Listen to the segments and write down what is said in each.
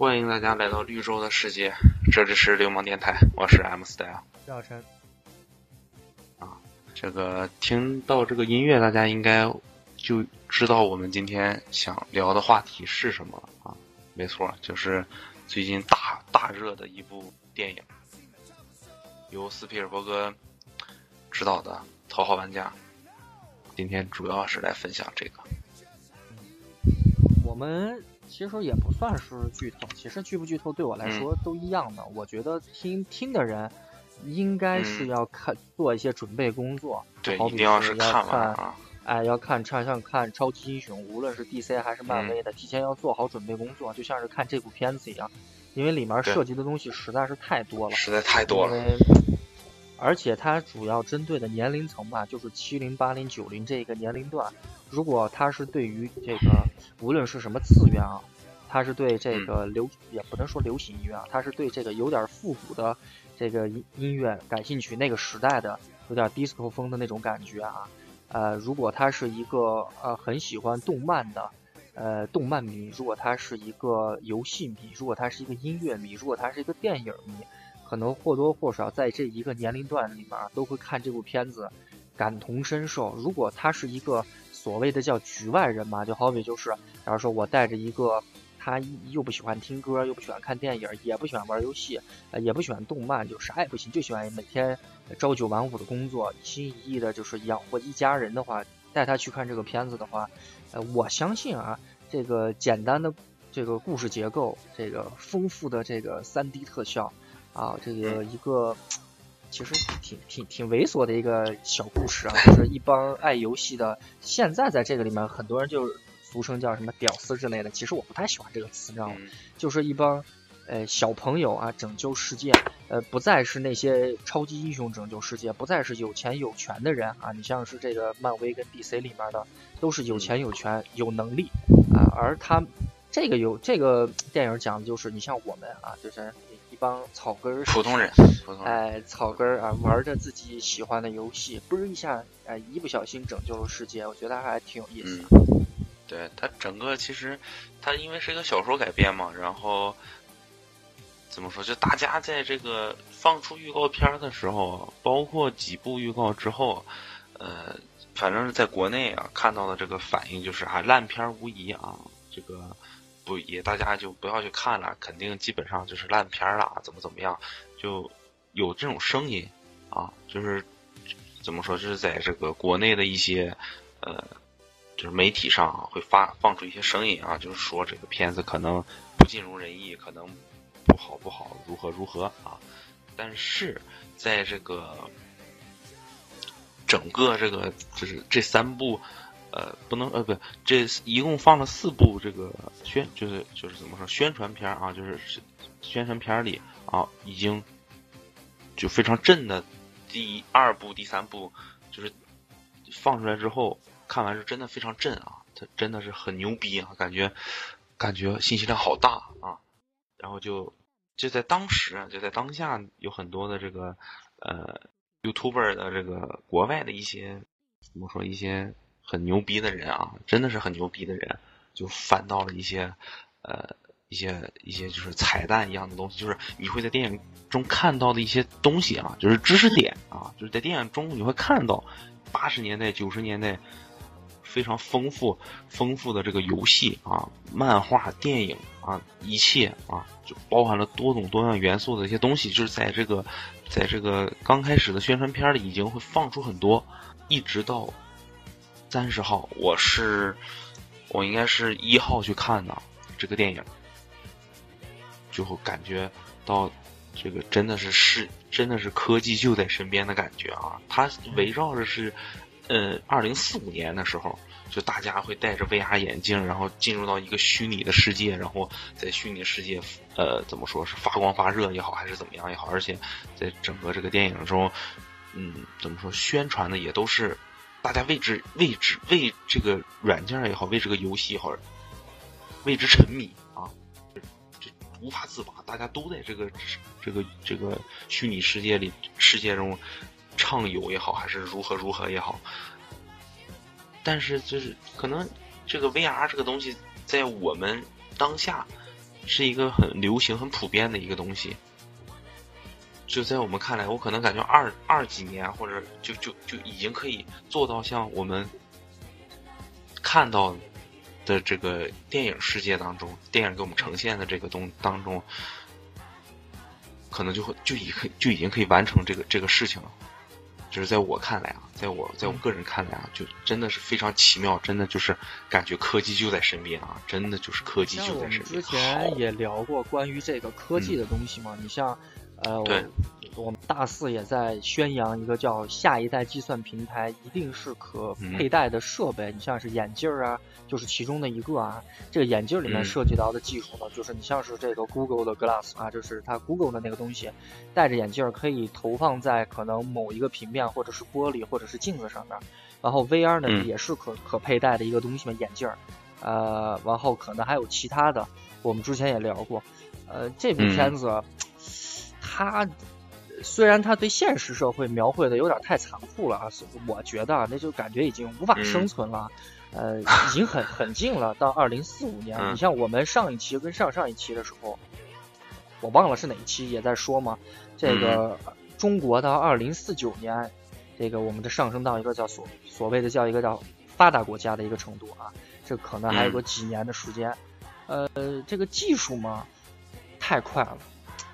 欢迎大家来到绿洲的世界，这里是流氓电台，我是 M Style。 赵晨这个听到这个音乐，大家应该就知道我们今天想聊的话题是什么了啊？没错，就是最近大热的一部电影，由斯皮尔伯格执导的《头号玩家》。今天主要是来分享这个。 我们其实也不算是剧透，其实剧不剧透对我来说都一样的。我觉得听的人应该是要做一些准备工作， 对， 好比一定要是看完啊。 要像看超级英雄，无论是 DC 还是漫威的，提前要做好准备工作，就像是看这部片子一样，因为里面涉及的东西实在是太多了， 实在太多了。 而且它主要针对的年龄层吧，就是70、80、90这个年龄段。如果它是对于这个无论是什么次元啊，它是对这个也不能说流行音乐啊，它是对这个有点复古的这个音乐感兴趣，那个时代的有点 disco 风的那种感觉啊。如果他是一个很喜欢动漫的动漫迷，如果他是一个游戏迷，如果他是一个音乐迷，如果他是一个电影迷，可能或多或少在这一个年龄段里面都会看这部片子感同身受。如果他是一个所谓的叫局外人嘛，就好比就是假如说我带着一个他又不喜欢听歌，又不喜欢看电影，也不喜欢玩游戏，也不喜欢动漫，就啥也不行，就喜欢每天朝九晚五的工作，一心一意的就是养活一家人的话，带他去看这个片子的话，我相信啊，这个简单的这个故事结构，这个丰富的这个3D 特效啊，这个一个其实挺猥琐的一个小故事啊，就是一帮爱游戏的，现在在这个里面很多人就俗称叫什么屌丝之类的，其实我不太喜欢这个词，你知道吗？就是一帮小朋友啊拯救世界，不再是那些超级英雄拯救世界，不再是有钱有权的人啊，你像是这个漫威跟 DC 里面的都是有钱有权有能力啊，而他这个电影讲的就是你像我们啊，就是一帮草根普通人， 草根啊，玩着自己喜欢的游戏，嘣一下，一不小心拯救了世界，我觉得还挺有意思的。 对，它整个其实它因为是一个小说改编嘛，然后怎么说，就大家在这个放出预告片的时候，包括几部预告之后，反正是在国内啊看到的这个反应就是烂片无疑啊，这个大家就不要去看了，肯定基本上就是烂片了，怎么样，就有这种声音啊，就是怎么说，就是在这个国内的一些就是媒体上会放出一些声音啊，就是说这个片子可能不尽如人意，可能不好，如何啊？但是在这个整个这个就是这3部这一共放了4部这个就是怎么说宣传片啊，就是宣传片里啊已经就非常震的第2部、第3部，就是放出来之后。看完是真的非常震啊，它真的是很牛逼啊，感觉信息量好大啊，然后就在当时就在当下有很多的这个YouTuber 的这个国外的一些怎么说一些很牛逼的人啊，真的是很牛逼的人，就翻到了一些就是彩蛋一样的东西，就是你会在电影中看到的一些东西啊，就是知识点啊，就是在电影中你会看到80年代90年代非常丰富的这个游戏啊、漫画、电影啊，一切啊，就包含了多种多样元素的一些东西，就是在这个刚开始的宣传片里已经会放出很多，一直到30号，我应该是1号去看的这个电影，就会感觉到这个真的是科技就在身边的感觉啊，它围绕着是。2045年的时候，就大家会戴着 VR 眼镜，然后进入到一个虚拟的世界，然后在虚拟世界，怎么说是发光发热也好，还是怎么样也好，而且在整个这个电影中，怎么说宣传的也都是大家为这个软件也好，为这个游戏也好，为之沉迷啊，这无法自拔，大家都在这个虚拟世界中。畅游也好，还是如何也好，但是就是可能这个 VR 这个东西在我们当下是一个很流行、很普遍的一个东西。就在我们看来，我可能感觉二几年或者就已经可以做到像我们看到的这个电影世界当中，电影给我们呈现的这个当中，可能就已经可以完成这个事情了。就是在我看来啊，在我个人看来啊，就真的是非常奇妙，真的就是感觉科技就在身边啊，真的就是科技就在身边。 像我们之前也聊过关于这个科技的东西嘛，你像对， 我们大四也在宣扬一个叫下一代计算平台，一定是可佩戴的设备。你像是眼镜啊，就是其中的一个啊。这个眼镜里面涉及到的技术呢，就是你像是这个 Google 的 Glass 啊，就是它 Google 的那个东西，戴着眼镜可以投放在可能某一个平面或者是玻璃或者是镜子上面。然后 VR 呢也是可佩戴的一个东西嘛，眼镜。然后可能还有其他的，我们之前也聊过。这部片子。它虽然它对现实社会描绘的有点太残酷了啊，我觉得那就感觉已经无法生存了，已经很近了，到2045年。你像我们上一期跟上一期的时候，我忘了是哪一期也在说嘛，这个中国到2049年，这个我们的上升到一个叫所谓的叫一个叫发达国家的一个程度啊，这可能还有个几年的时间。这个技术嘛，太快了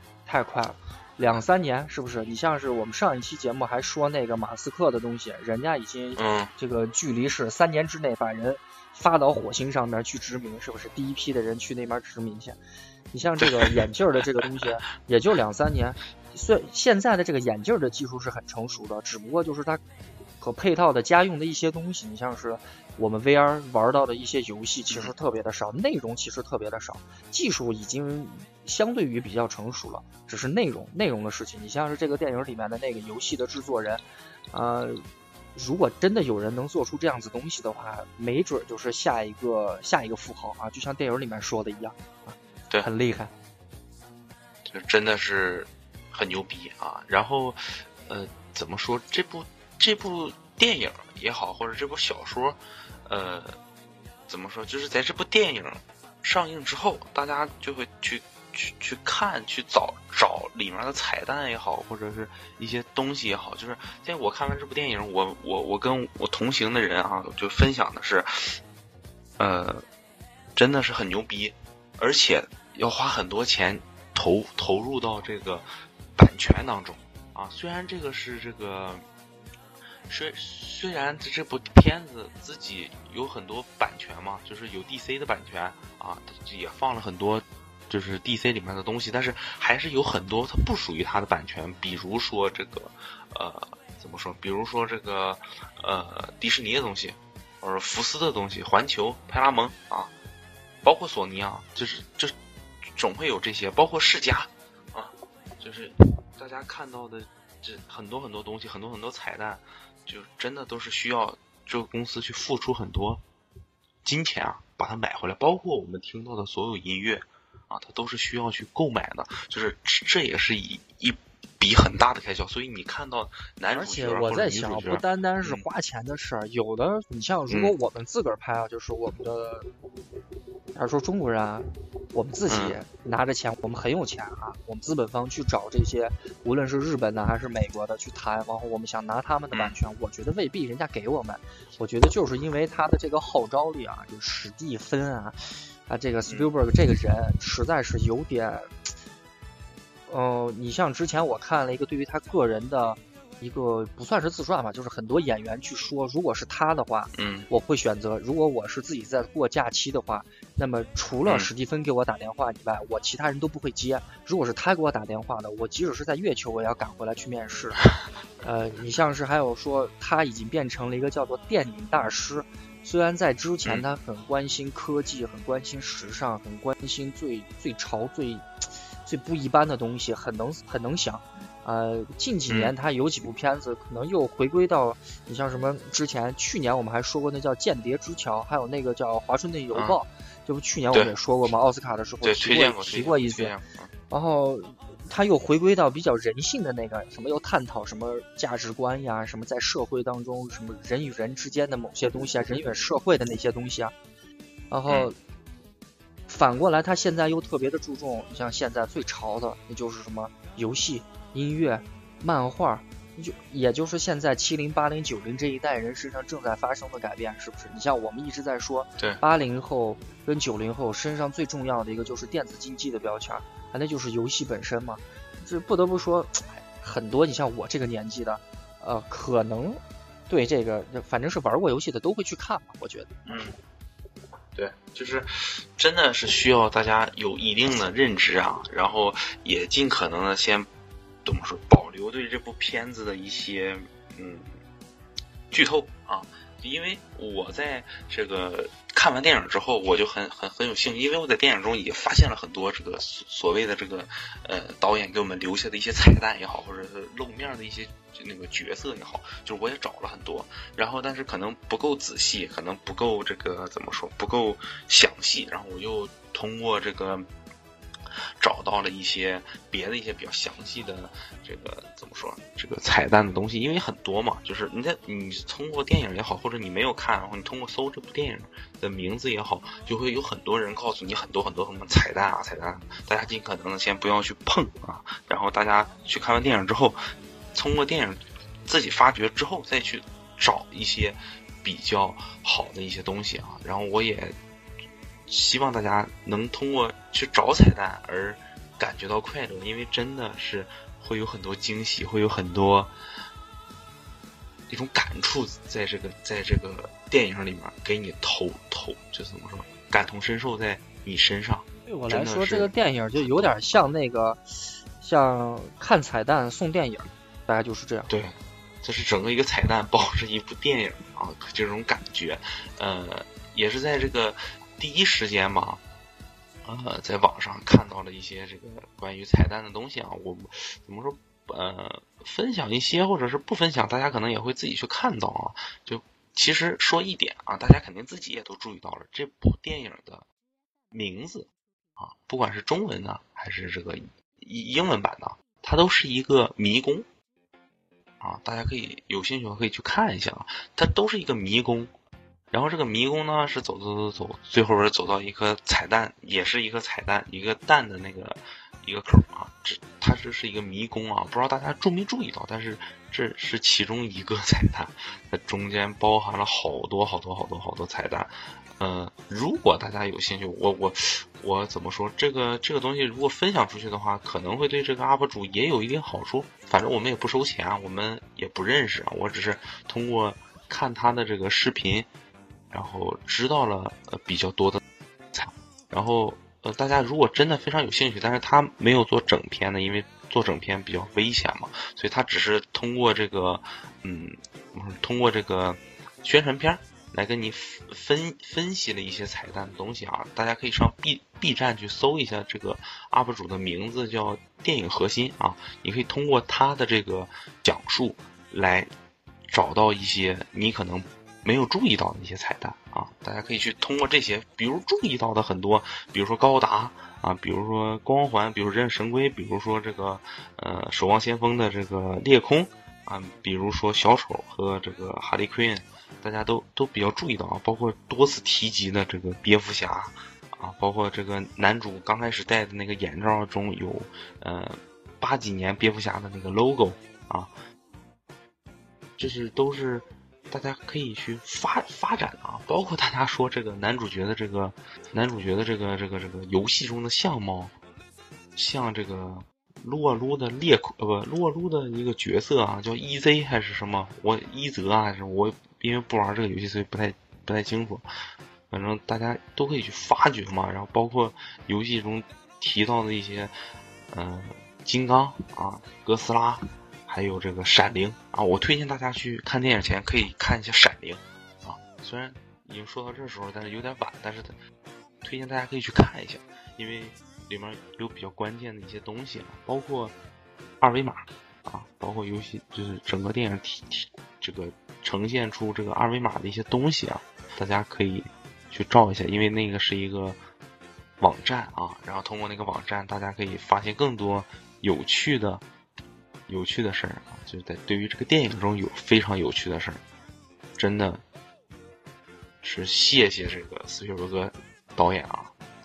，2-3年是不是？你像是我们上一期节目还说那个马斯克的东西，人家已经这个距离是3年之内把人发到火星上面去殖民，是不是？第一批的人去那边殖民去。你像这个眼镜的这个东西，也就2-3年。现在的这个眼镜的技术是很成熟的，只不过就是它可配套的家用的一些东西，你像是我们 VR 玩到的一些游戏其实特别的少，内容其实特别的少，技术已经相对于比较成熟了，只是内容的事情。你像是这个电影里面的那个游戏的制作人，如果真的有人能做出这样子东西的话，没准就是下一个富豪啊，就像电影里面说的一样啊， 对， 很厉害， 就真的是很牛逼啊。然后怎么说，这部电影也好，或者这部小说，怎么说，就是在这部电影上映之后，大家就会去看，去找里面的彩蛋也好，或者是一些东西也好。就是在我看完这部电影，我跟我同行的人啊，就分享的是，真的是很牛逼，而且要花很多钱投入到这个版权当中啊。虽然这个是这个。虽然这部片子自己有很多版权嘛，就是有 DC 的版权啊，也放了很多就是 DC 里面的东西，但是还是有很多它不属于它的版权，比如说这个怎么说？比如说这个迪士尼的东西，或者福斯的东西，环球、派拉蒙啊，包括索尼啊，就是总会有这些，包括世嘉啊，就是大家看到的这很多东西，很多彩蛋。就真的都是需要这个公司去付出很多金钱啊，把它买回来。包括我们听到的所有音乐啊，它都是需要去购买的。就是这也是一笔很大的开销。所以你看到男主角或者女主角， 而且我在想，不单单是花钱的事儿，有的你像如果我们自个儿拍啊，就是我们的，还是说中国人啊，我们自己拿着钱，我们很有钱啊，我们资本方去找这些，无论是日本的还是美国的去谈，然后我们想拿他们的版权，我觉得未必人家给我们，我觉得就是因为他的这个号召力啊，就是史蒂芬啊，这个 Spielberg 这个人实在是有点，你像之前我看了一个对于他个人的一个不算是自传吧，就是很多演员去说，如果是他的话，我会选择，如果我是自己在过假期的话，那么除了史蒂芬给我打电话以外，我其他人都不会接。如果是他给我打电话的，我即使是在月球，我也要赶回来去面试。你像是还有说，他已经变成了一个叫做电影大师。虽然在之前他很关心科技，很关心时尚，很关心最潮最不一般的东西，很能想。近几年他有几部片子可能又回归到，你像什么之前去年我们还说过那叫《间谍之桥》，还有那个叫《华盛顿邮报》，这不去年我们也说过吗？奥斯卡的时候提过一次。然后他又回归到比较人性的那个什么，又探讨什么价值观呀，什么在社会当中什么人与人之间的某些东西啊，人与社会的那些东西啊。然后反过来他现在又特别的注重，你像现在最潮的，那就是什么游戏、音乐、漫画，也就是现在70、80、90这一代人身上正在发生的改变，是不是？你像我们一直在说， 对 80后跟90后身上最重要的一个就是电子竞技的标签，那就是游戏本身嘛。这不得不说，很多你像我这个年纪的，可能对这个反正是玩过游戏的都会去看吧，我觉得。 对，就是真的是需要大家有一定的认知啊，然后也尽可能的先怎么说，保留对这部片子的一些剧透啊，因为我在这个看完电影之后，我就很有兴趣，因为我在电影中也发现了很多这个所谓的这个导演给我们留下的一些彩蛋也好，或者是露面的一些那个角色也好，就是我也找了很多，然后但是可能不够仔细，可能不够这个怎么说，不够详细，然后我又通过这个找到了一些别的一些比较详细的这个怎么说这个彩蛋的东西，因为很多嘛，就是你通过电影也好，或者你没有看，或者你通过搜这部电影的名字也好，就会有很多人告诉你很多什么彩蛋啊，大家尽可能的先不要去碰啊，然后大家去看完电影之后，通过电影自己发掘之后再去找一些比较好的一些东西啊，然后我也希望大家能通过去找彩蛋而感觉到快乐，因为真的是会有很多惊喜，会有很多一种感触在这个电影里面给你就怎么说感同身受在你身上。 对我来说，这个电影就有点像像看彩蛋送电影，大概就是这样。 对，这是整个一个彩蛋包着一部电影啊，这种感觉，也是在这个第一时间嘛，在网上看到了一些这个关于彩蛋的东西啊，我怎么说，分享一些或者是不分享，大家可能也会自己去看到啊。就其实说一点啊，大家肯定自己也都注意到了，这部电影的名字啊，不管是中文的还是这个英文版的，它都是一个迷宫啊，大家可以有兴趣可以去看一下啊，它都是一个迷宫。然后这个迷宫呢是走，最后边走到一颗彩蛋，也是一个彩蛋，一个蛋的那个一个口啊，它这是一个迷宫啊，不知道大家注没注意到，但是这是其中一个彩蛋，它中间包含了好多彩蛋。如果大家有兴趣，我怎么说，这个东西如果分享出去的话，可能会对这个 UP 主也有一定好处。反正我们也不收钱，我们也不认识啊，我只是通过看他的这个视频，然后知道了比较多的彩，然后大家如果真的非常有兴趣，但是他没有做整篇的，因为做整篇比较危险嘛，所以他只是通过这个通过这个宣传片来跟你分析了一些彩蛋的东西啊，大家可以上 B 站去搜一下这个 UP 主的名字叫电影核心啊，你可以通过他的这个讲述来找到一些你可能没有注意到的一些彩蛋啊，大家可以去通过这些，比如注意到的很多，比如说高达啊，比如说光环，比如忍者神龟，比如说这个守望先锋的这个裂空啊，比如说小丑和这个哈利奎恩，大家都比较注意到啊，包括多次提及的这个蝙蝠侠啊，包括这个男主刚开始戴的那个眼罩中有80几年蝙蝠侠的那个 logo 啊，这都是大家可以去发展啊，包括大家说这个男主角的这个游戏中的相貌，像这个撸啊撸的撸啊撸的一个角色啊，叫 EZ 还是什么？伊泽啊，还是我因为不玩这个游戏，所以不太清楚。反正大家都可以去发掘嘛，然后包括游戏中提到的一些金刚啊、哥斯拉。还有这个闪灵啊，我推荐大家去看电影前可以看一下闪灵啊，虽然已经说到这时候，但是有点晚，但是推荐大家可以去看一下，因为里面有比较关键的一些东西啊，包括二维码啊，包括游戏就是整个电影这个呈现出这个二维码的一些东西啊，大家可以去照一下，因为那个是一个网站啊，然后通过那个网站，大家可以发现更多有趣的事儿啊，就是在对于这个电影中有非常有趣的事儿，真的是谢谢这个斯皮尔伯格导演啊，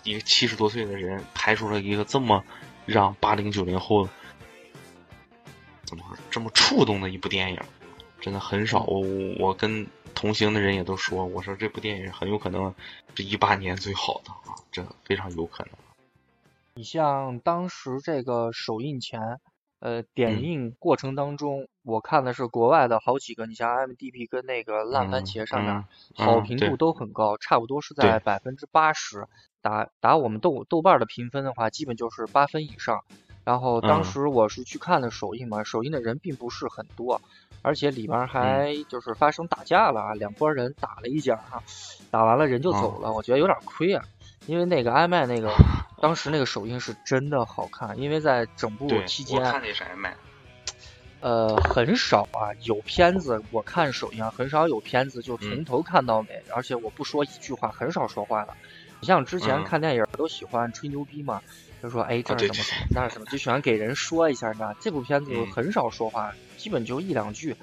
一个70多岁的人拍出了一个这么让80、90后怎么说这么触动的一部电影，真的很少。我跟同行的人也都说，我说这部电影很有可能是18年最好的啊，这非常有可能。 你像当时这个首映前，点映过程当中，我看的是国外的好几个，你像 IMDB 跟那个烂番茄上面好评度都很高，差不多是在80%。打我们豆瓣的评分的话，基本就是8分以上。然后当时我是去看的首映嘛，首映的人并不是很多，而且里面还就是发生打架了啊，两拨人打了一架哈，打完了人就走了，我觉得有点亏啊。因为那个艾麦那个当时那个首映是真的好看，因为在整部期间， 我看的也是艾麦。 很少啊，有片子我看首映很少有片子就从头看到尾，而且我不说一句话，很少说话的。你像之前看电影都喜欢吹牛逼嘛，就说哎这是什么什么那是什么，就喜欢给人说一下呢。这部片子很少说话，基本就1、2句，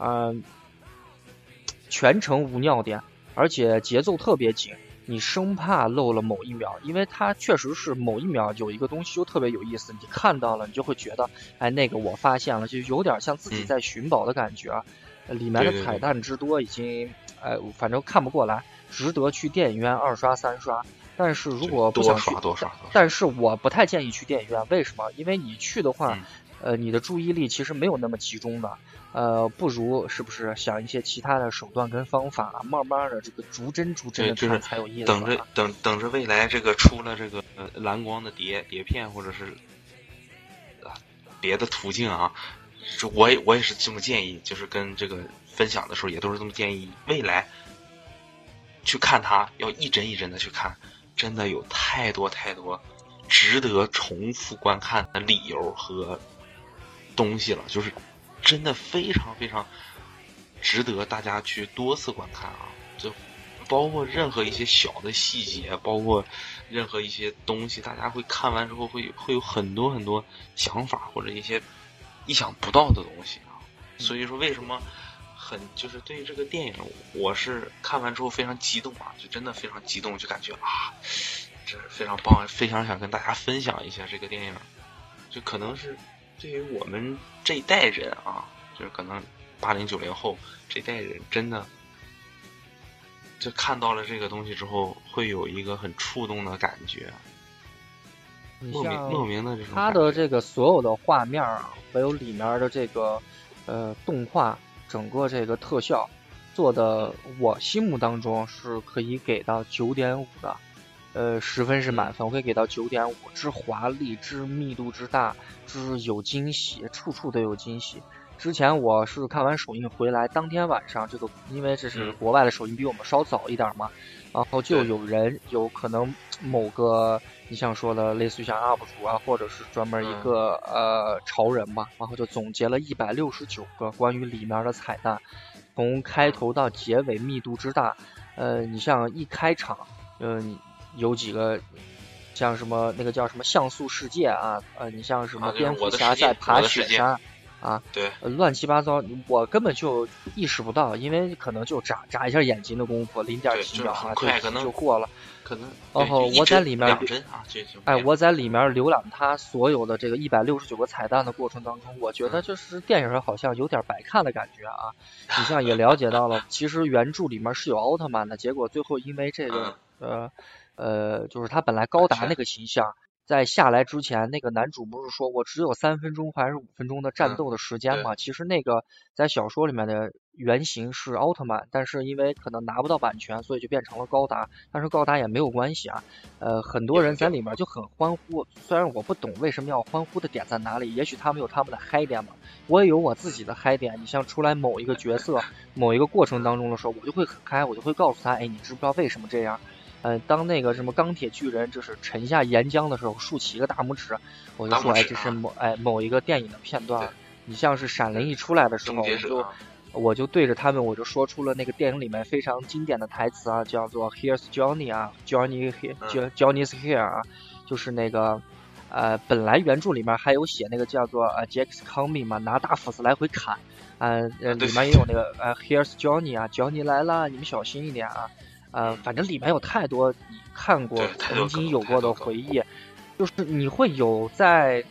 全程无尿点，而且节奏特别紧。你生怕漏了某一秒，因为它确实是某一秒有一个东西就特别有意思，你看到了，你就会觉得，哎，那个我发现了，就有点像自己在寻宝的感觉啊。里面的彩蛋之多，已经，反正看不过来，值得去电影院2刷3刷。但是如果不想去， 多刷， 但是我不太建议去电影院，为什么？因为你去的话，你的注意力其实没有那么集中的。不如是不是想一些其他的手段跟方法，慢慢的这个逐帧的看才有意思。 等着未来这个出了这个蓝光的碟片或者是别的途径啊，我也是这么建议，就是跟这个分享的时候也都是这么建议，未来去看它要一帧一帧的去看，真的有太多值得重复观看的理由和东西了，就是真的非常值得大家去多次观看啊！就包括任何一些小的细节，包括任何一些东西，大家会看完之后会有很多想法或者一些意想不到的东西啊。所以说为什么就是对于这个电影，我是看完之后非常激动啊，就真的非常激动，就感觉啊，这非常棒，非常想跟大家分享一下这个电影，就可能是对于我们这一代人啊，就是可能80、90后这代人，真的就看到了这个东西之后，会有一个很触动的感觉。莫名的这种它的这个所有的画面啊，还有里面的这个动画，整个这个特效做的，我心目当中是可以给到9.5的。10分是满分，我可以给到9.5，之华丽，之密度之大，之有惊喜，处处都有惊喜。之前我是看完首映回来，当天晚上这个，因为这是国外的首映比我们稍早一点嘛，然后就有可能某个你像说的类似于像 UP 主啊，或者是专门一个潮人吧，然后就总结了169个关于里面的彩蛋，从开头到结尾密度之大，你像一开场，有几个像什么那个叫什么像素世界啊，你像什么蝙蝠侠在爬雪山啊， 对， 乱七八糟，我根本就意识不到，因为可能就眨一下眼睛的功夫，0.几秒啊，就过了， 可能。 然后我在里面我在里面浏览它所有的这个169个彩蛋的过程当中，我觉得就是电影好像有点白看的感觉啊。你像也了解到了，其实原著里面是有奥特曼的，结果最后因为这个就是他本来高达那个形象，在下来之前，那个男主不是说我只有3分钟还是5分钟的战斗的时间嘛？其实那个在小说里面的原型是奥特曼，但是因为可能拿不到版权，所以就变成了高达。但是高达也没有关系啊，很多人在里面就很欢呼，虽然我不懂为什么要欢呼的点在哪里，也许他们有他们的嗨点嘛，我也有我自己的嗨点。你像出来某一个角色、某一个过程当中的时候，我就会很嗨，我就会告诉他，哎，你知不知道为什么这样？当那个什么钢铁巨人就是沉下岩浆的时候，竖起一个大拇指，我就说，哎，这是某一个电影的片段。你像是闪灵一出来的时候，我就对着他们，我就说出了那个电影里面非常经典的台词啊，叫做 Here's Johnny 啊 ，Johnny's here 啊，就是那个本来原著里面还有写那个叫做Jack's coming 嘛，拿大斧子来回砍，里面也有那个Here's Johnny 啊，Johnny 来了，你们小心一点啊。 反正里面有太多你看过曾经有过的回忆，就是你会有在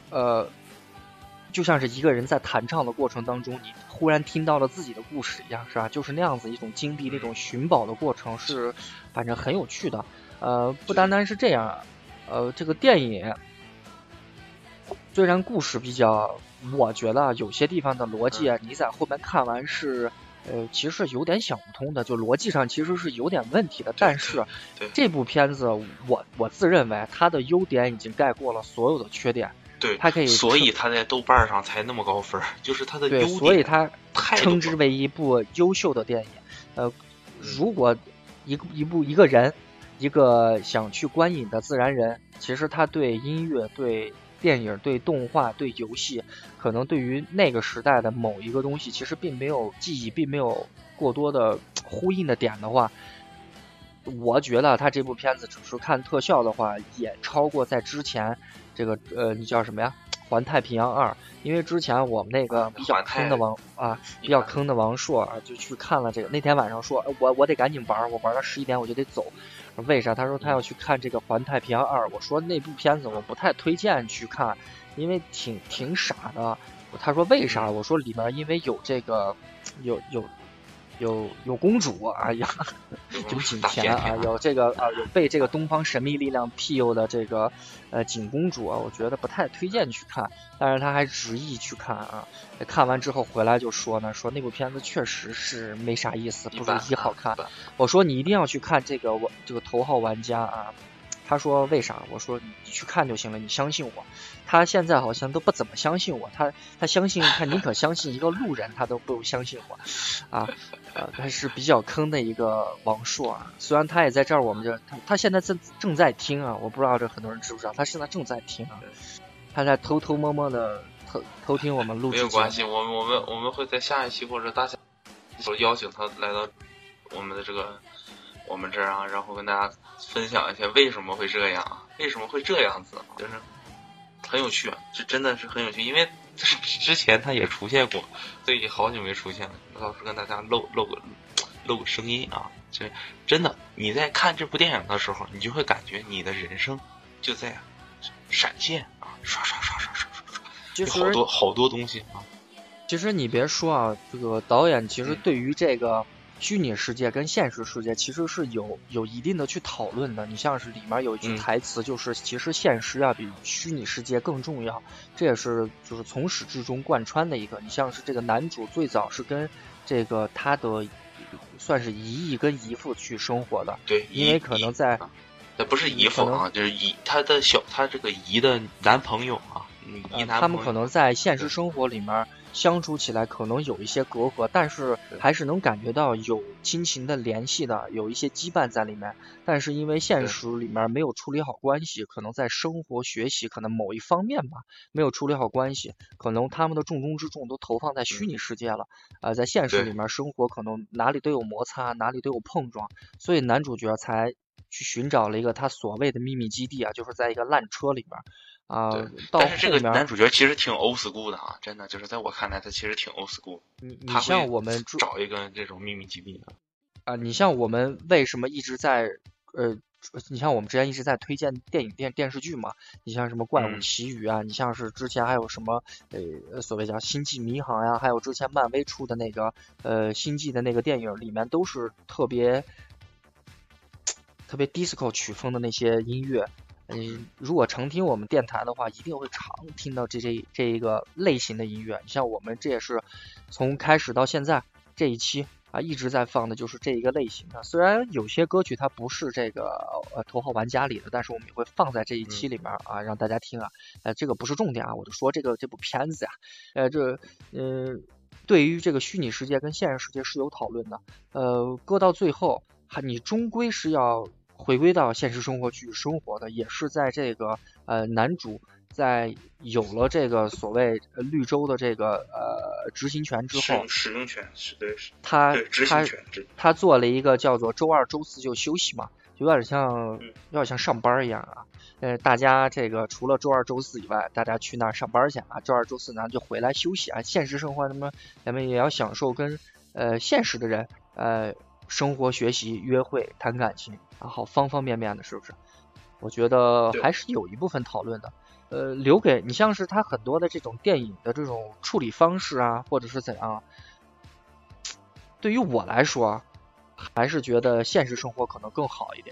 就像是一个人在弹唱的过程当中，你忽然听到了自己的故事一样，是吧？就是那样子一种经历，那种寻宝的过程是，反正很有趣的。不单单是这样，这个电影虽然故事比较，我觉得有些地方的逻辑啊，你在后面看完是，其实是有点想不通的，就逻辑上其实是有点问题的。但是这部片子，我自认为它的优点已经盖过了所有的缺点。 对， 它可以， 所以它在豆瓣上才那么高分，就是它的优点， 所以它称之为一部优秀的电影。如果一个人，一个想去观影的自然人，其实他对音乐、对电影、对动画、对游戏，可能对于那个时代的某一个东西，其实并没有记忆，并没有过多的呼应的点的话，我觉得他这部片子只是看特效的话，也超过在之前这个你叫什么呀？环太平洋2，因为之前我们那个比较坑的王硕啊，就去看了这个。那天晚上说，我得赶紧玩，我玩到11点我就得走。为啥？他说他要去看这个环太平洋2。我说那部片子我不太推荐去看，因为挺傻的。他说为啥？我说里面因为有这个有公主啊，有景甜啊，有这个有被这个东方神秘力量庇佑的这个景公主啊，我觉得不太推荐去看，但是他还执意去看啊。看完之后回来就说呢，说那部片子确实是没啥意思，不如1好看。我说你一定要去看这个头号玩家啊。他说为啥？我说你去看就行了，你相信我。他现在好像都不怎么相信我，他相信他宁可相信一个路人，他都不相信我啊。他是比较坑的一个王硕啊。虽然他也在这儿，我们这他现在正在听啊，我不知道这很多人知不知道，他现在正在听啊。他在偷摸摸的偷听我们录制。 没有关系，我们会在下一期或者大家邀请他来到我们的我们这儿啊，然后跟大家分享一下为什么会这样，为什么会这样子，就是很有趣，这真的是很有趣，因为之前他也出现过，所以好久没出现了。到时候跟大家露个声音啊，这真的，你在看这部电影的时候，你就会感觉你的人生就在闪现啊，刷，有好多东西啊。 其实你别说啊，这个导演其实对于这个虚拟世界跟现实世界其实是有一定的去讨论的。你像是里面有一句台词，就是其实现实要比虚拟世界更重要，这也是就是从始至终贯穿的一个。你像是这个男主最早是跟这个他的算是姨姨跟姨父去生活的， 对， 因为可能在不是姨父啊，就是他这个姨的男朋友啊， 他们可能在现实生活里面相处起来可能有一些隔阂，但是还是能感觉到有亲情的联系的，有一些羁绊在里面。但是因为现实里面没有处理好关系，可能在生活学习可能某一方面吧没有处理好关系，可能他们的重中之重都投放在虚拟世界了。在现实里面生活可能哪里都有摩擦，哪里都有碰撞，所以男主角才去寻找了一个他所谓的秘密基地啊，就是在一个烂车里面。 但是这个男主角其实挺 old school 的啊，真的就是在我看来，他其实挺 old school。 你像我们找一个这种秘密基地啊，你像我们为什么一直在你像我们之前一直在推荐电视剧嘛？你像什么《怪物奇遇》啊，你像是之前还有什么所谓叫《星际迷航》呀，还有之前漫威出的那个星际的那个电影，里面都是特别 disco 曲风的那些音乐。如果常听我们电台的话，一定会常听到这一个类型的音乐。你像我们这也是从开始到现在这一期啊一直在放的就是这一个类型的。虽然有些歌曲它不是这个头号玩家里的，但是我们也会放在这一期里面啊让大家听啊。这个不是重点啊，我就说这部片子呀，对于这个虚拟世界跟现实世界是有讨论的。搁到最后，你终归是要回归到现实生活去生活的，也是在这个男主在有了这个所谓绿洲的这个执行权之后， 使用权是对， 他做了一个叫做周2周4就休息嘛，有点像上班一样啊。大家这个除了周2周4以外，大家去那儿上班去啊，周2周4呢就回来休息啊。现实生活咱们也要享受跟现实的人生活、学习、约会、谈感情，然后方方面面的，是不是？我觉得还是有一部分讨论的。留给你像是他很多的这种电影的这种处理方式啊，或者是怎样，对于我来说，还是觉得现实生活可能更好一点。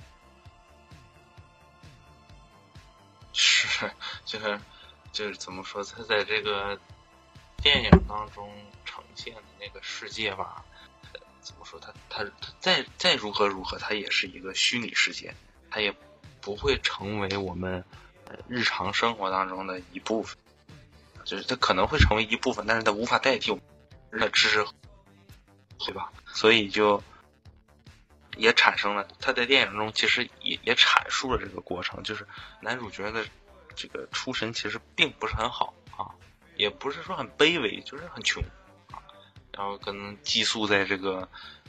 是，就是怎么说，他在这个电影当中呈现的那个世界吧，怎么说，他再如何，它也是一个虚拟世界，它也不会成为我们日常生活当中的一部分，就是它可能会成为一部分，但是它无法代替我们的知识，对吧？所以就也产生了，他在电影中其实也阐述了这个过程，就是男主角的这个出身其实并不是很好啊，也不是说很卑微，就是很穷啊，然后可能寄宿在这个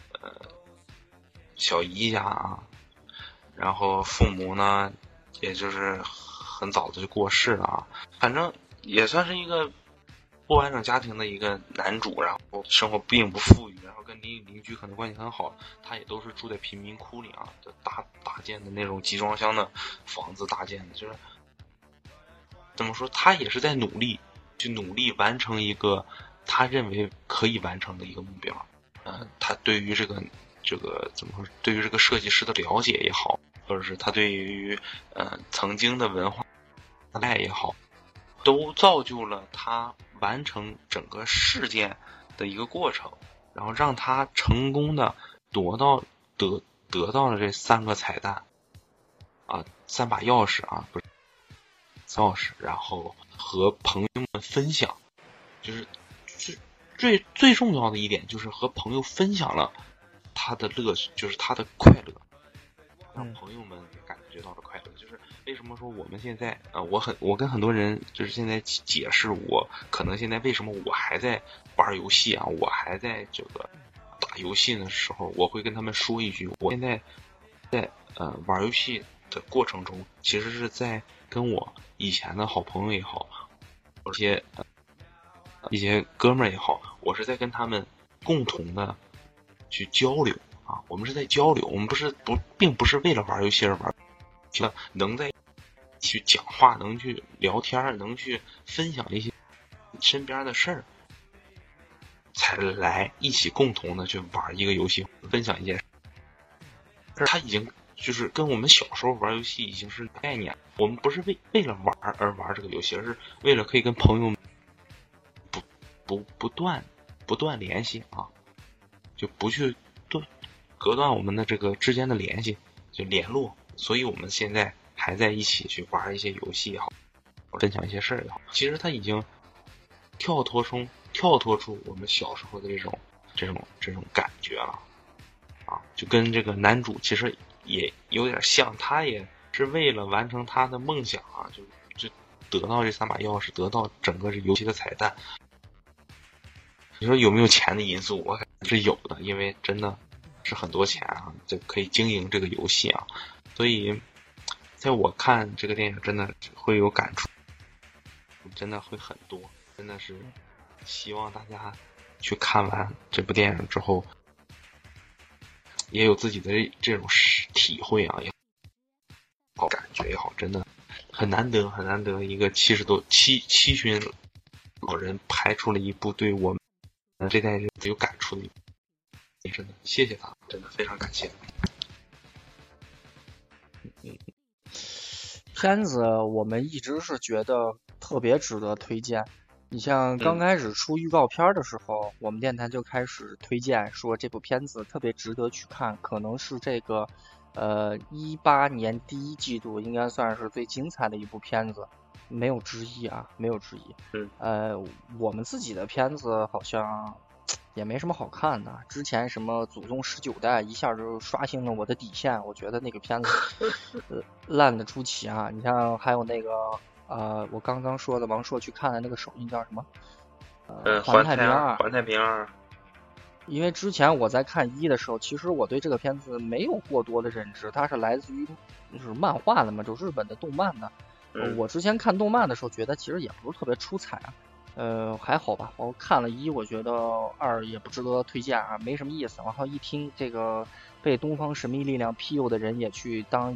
小姨家啊，然后父母呢也就是很早的就过世了啊，反正也算是一个不完整家庭的一个男主，然后生活并不富裕，然后跟邻居可能关系很好，他也都是住在贫民窟里啊，大建的那种集装箱的房子，大建的，就是怎么说，他也是在努力完成一个他认为可以完成的一个目标。他对于这个怎么说，对于这个设计师的了解也好，或者是他对于曾经的文化爱也好，都造就了他完成整个事件的一个过程，然后让他成功的得到了这3个彩蛋啊，3把钥匙啊，不是钥匙，然后和朋友们分享，就是最重要的一点就是和朋友分享了他的乐趣，就是他的快乐，让朋友们感觉到了快乐。就是为什么说我们现在我跟很多人就是现在解释我可能现在为什么我还在玩游戏啊，我还在这个打游戏的时候，我会跟他们说一句，我现在在玩游戏的过程中，其实是在跟我以前的好朋友也好，一些哥们儿也好，我是在跟他们共同的去交流啊，我们是在交流，我们并不是为了玩游戏而玩，能在一起讲话，能去聊天，能去分享一些身边的事儿，才来一起共同的去玩一个游戏，分享一件事。他已经就是跟我们小时候玩游戏已经是概念，我们不是为了玩而玩这个游戏，而是为了可以跟朋友们不断联系啊，就不去隔断我们的这个之间的联系，就联络。所以我们现在还在一起去玩一些游戏也好，分享一些事儿也好，其实他已经跳脱出我们小时候的这种感觉了啊，就跟这个男主其实也有点像，他也是为了完成他的梦想啊，就得到这3把钥匙，得到整个这游戏的彩蛋。你说有没有钱的因素？我感觉是有的，因为真的是很多钱啊，就可以经营这个游戏啊。所以，在我看这个电影，真的会有感触，真的会很多，真的是希望大家去看完这部电影之后，也有自己的这种体会啊，也好感觉也好，真的很难得一个七旬老人拍出了一部对我们这代人有感触的，真的谢谢他，真的非常感谢。 片子我们一直是觉得特别值得推荐。你像刚开始出预告片的时候，我们电台就开始推荐说这部片子特别值得去看，可能是这个18年第1季度应该算是最精彩的一部片子，没有之一啊，没有之一。我们自己的片子好像也没什么好看的，之前什么祖宗19代一下就刷新了我的底线，我觉得那个片子烂的出奇啊。你像还有那个我刚刚说的王朔去看的那个首映叫什么环太平2。因为之前我在看1的时候，其实我对这个片子没有过多的认知，它是来自于就是漫画的嘛，就日本的动漫的。我之前看动漫的时候觉得其实也不是特别出彩啊， 还好吧，我看了一，我觉得二也不值得推荐啊，没什么意思。然后一听这个被东方神秘力量庇佑的人也去当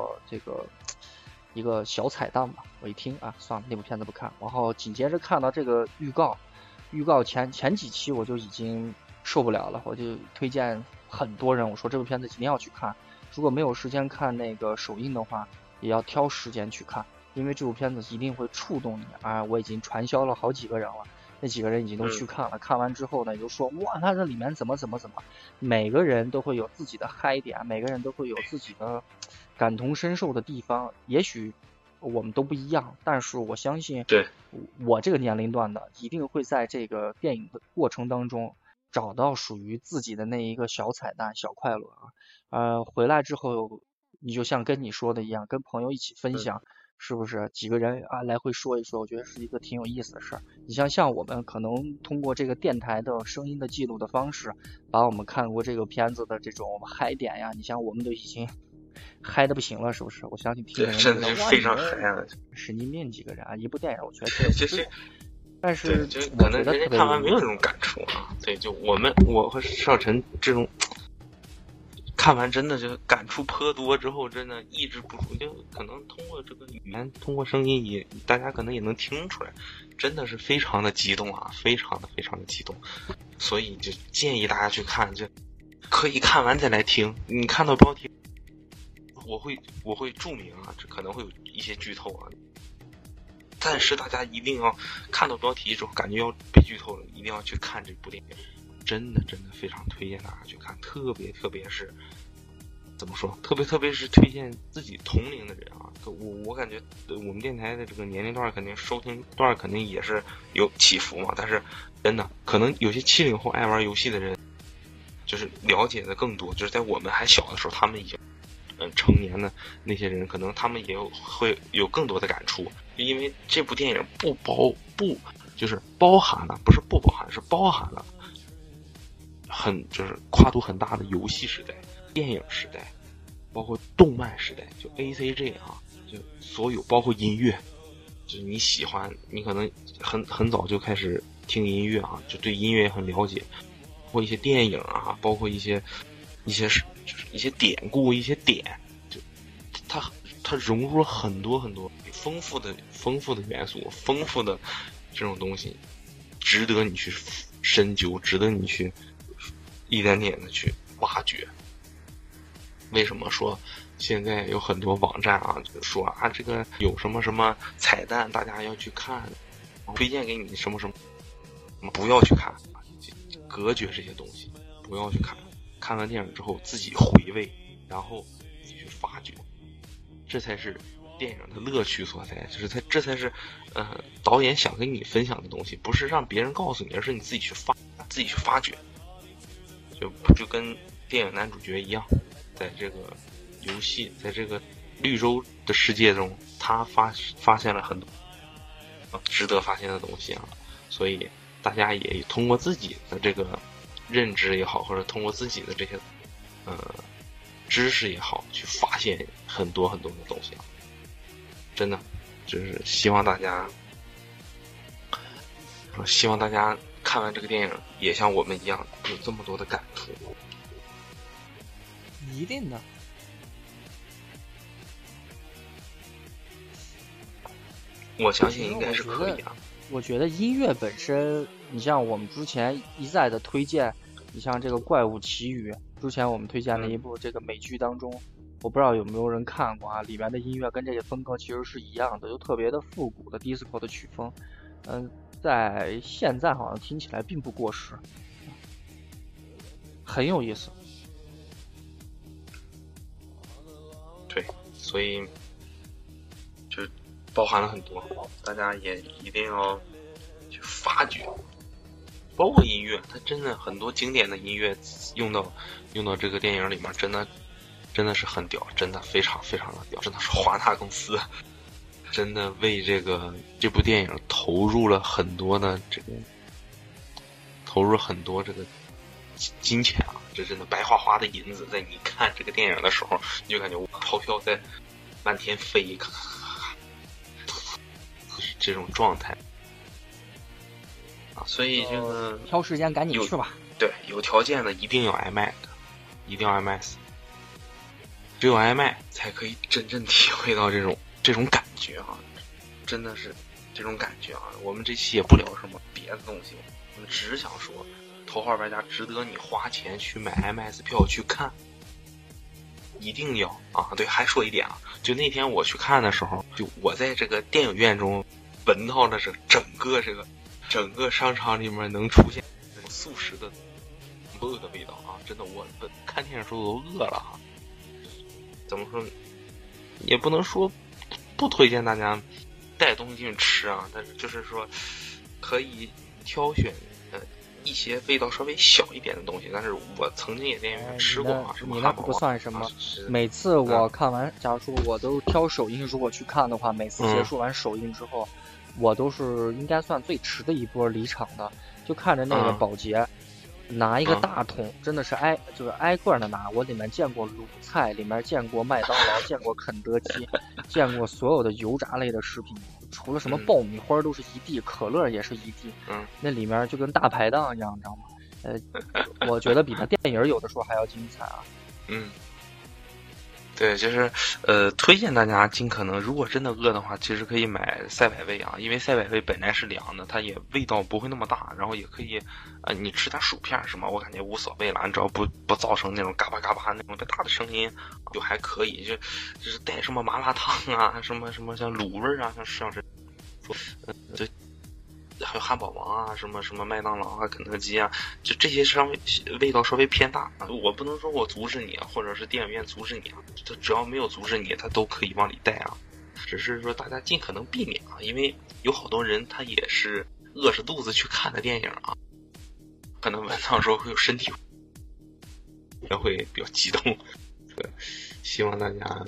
一个小彩蛋吧，我一听啊，算了，那部片子不看。然后紧接着看到这个预告前几期我就已经受不了了，我就推荐很多人，我说这部片子一定要去看。如果没有时间看那个首映的话，也要挑时间去看。因为这部片子一定会触动你啊！我已经传销了好几个人了，那几个人已经都去看了，看完之后呢，就说哇，他这里面怎么，每个人都会有自己的嗨点，每个人都会有自己的感同身受的地方，也许我们都不一样，但是我相信， 对， 我这个年龄段的一定会在这个电影的过程当中找到属于自己的那一个小彩蛋、小快乐啊。回来之后，你就像跟你说的一样，跟朋友一起分享。是不是几个人啊来回说一说？我觉得是一个挺有意思的事儿。你像我们可能通过这个电台的声音的记录的方式，把我们看过这个片子的这种嗨点呀，你像我们都已经嗨的不行了，是不是？我相信听的人真的是非常嗨啊！ 神经病几个人啊！一部电影我觉得确实，但是就可能人家看完没有这种感触啊。对，就我和少晨这种。看完真的就感触颇多，之后真的抑制不住，就可能通过这个语言，通过声音也大家可能也能听出来，真的是非常的激动啊，非常的激动，所以就建议大家去看，就可以看完再来听。你看到标题，我会注明啊，这可能会有一些剧透啊，但是大家一定要看到标题之后，感觉要被剧透了，一定要去看这部电影。真的非常推荐大家去看，特别是怎么说，特别是推荐自己同龄的人啊。我感觉我们电台的这个年龄段肯定收听段肯定也是有起伏嘛，但是真的可能有些70后爱玩游戏的人，就是了解的更多，就是在我们还小的时候，他们已经成年的那些人，可能他们也会有更多的感触，因为这部电影就是包含了，不是不包含，是包含了。就是跨度很大的游戏时代、电影时代，包括动漫时代，就 ACG 啊，就所有包括音乐，就是你喜欢，你可能很早就开始听音乐啊，就对音乐也很了解，包括一些电影啊，包括一些典故、一些点，就它融入了很多丰富的元素、丰富的这种东西，值得你去深究，值得你去。一点点的去挖掘。为什么说现在有很多网站啊，就说啊这个有什么彩蛋，大家要去看，推荐给你什么，不要去看，隔绝这些东西，不要去看。看完电影之后自己回味，然后自己去发掘，这才是电影的乐趣所在。就是这才是导演想跟你分享的东西，不是让别人告诉你，而是你自己去发掘。就跟电影男主角一样，在这个游戏，在这个绿洲的世界中，他发现了很多值得发现的东西啊，所以大家也通过自己的这个认知也好，或者通过自己的这些知识也好，去发现很多的东西啊，真的就是希望大家看完这个电影也像我们一样有这么多的感触。 一定的。 我相信应该是可以啊。 我觉得音乐本身，你像我们之前一再的推荐，你像这个《怪物奇遇》，之前我们推荐的一部这个美剧当中，我不知道有没有人看过啊，里面的音乐跟这个风格其实是一样的，就特别的复古的 disco 的曲风，在现在好像听起来并不过时，很有意思。 对，所以就包含了很多，大家也一定要去发掘。包括音乐，它真的很多经典的音乐用到这个电影里面，真的是很屌，真的非常的屌，真的是华纳公司真的为这部电影投入了很多的这个金钱啊，这真的白花花的银子，在你看这个电影的时候，你就感觉钞票在漫天飞，就是这种状态。 啊，所以这个挑时间赶紧去吧。 对，有条件的一定要挨麦，一定要挨麦死，只有挨麦才可以真正体会到这种感觉啊，真的是这种感觉啊。我们这期也不聊什么别的东西，我们只是想说，头号玩家值得你花钱去买 IMAX 票去看，一定要啊！对，还说一点啊，就那天我去看的时候，就我在这个电影院中闻到的是整个商场里面能出现素食的所有的味道啊！真的，我看电影的时候都饿了啊！怎么说？也不能说不推荐大家带东西进去吃啊，但是就是说可以挑选一些味道稍微小一点的东西。但是我曾经也电影院吃过啊，什么汉堡你那不算什么。每次嗯我看完，假如说我都挑首映，如果去看的话，每次结束完首映之后，我都是应该算最迟的一波离场的，就看着那个保洁。拿一个大桶，真的是就是挨个的拿。我里面见过鲁菜，里面见过麦当劳，见过肯德基，见过所有的油炸类的食品，除了什么爆米花都是一地，可乐也是一地。那里面就跟大排档一样，你知道吗？我觉得比那电影有的时候还要精彩啊。 对，就是推荐大家尽可能，如果真的饿的话，其实可以买赛百味啊，因为赛百味本来是凉的，它也味道不会那么大，然后也可以你吃点薯片什么，我感觉无所谓了，你只要不造成那种嘎巴嘎巴那种特别大的声音，就还可以，就是带什么麻辣烫啊，什么像卤味啊，像是说就。还有汉堡王啊，什么麦当劳啊、肯德基啊，就这些稍微味道稍微偏大啊。我不能说我阻止你啊，或者是电影院阻止你啊，它只要没有阻止你，它都可以往里带啊。只是说大家尽可能避免啊，因为有好多人他也是饿着肚子去看的电影啊，可能晚上的时候会有身体也会比较激动。对，希望大家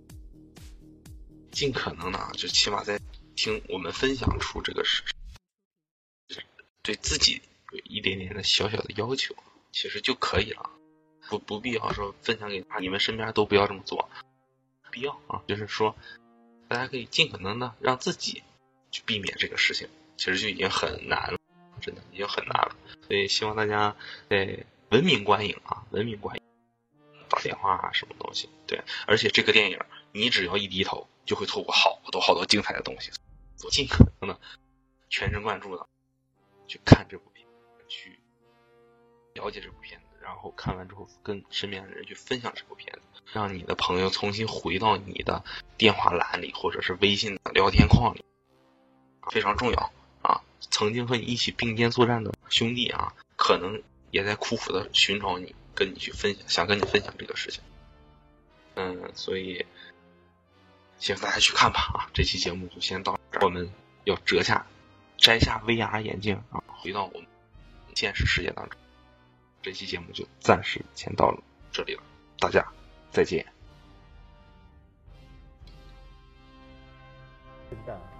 尽可能的啊，就起码在听我们分享出这个事。对自己有一点点的小小的要求，其实就可以了，不必要说分享给你们身边都不要这么做，必要啊，就是说大家可以尽可能的让自己去避免这个事情，其实就已经很难了，真的已经很难了。所以希望大家文明观影啊，文明观影，打电话啊什么东西，对，而且这个电影你只要一低头，就会错过好多精彩的东西，所以尽可能的全神贯注的去看这部片，去了解这部片子，然后看完之后跟身边的人去分享这部片子，让你的朋友重新回到你的电话栏里或者是微信的聊天框里，非常重要啊！曾经和你一起并肩作战的兄弟啊，可能也在苦苦的寻找你，跟你去分享，想跟你分享这个事情。所以希望大家去看吧啊！这期节目就先到这儿，我们要摘下 VR 眼镜啊，回到我们现实世界当中。这期节目就暂时先到了这里了，大家再见。 是的。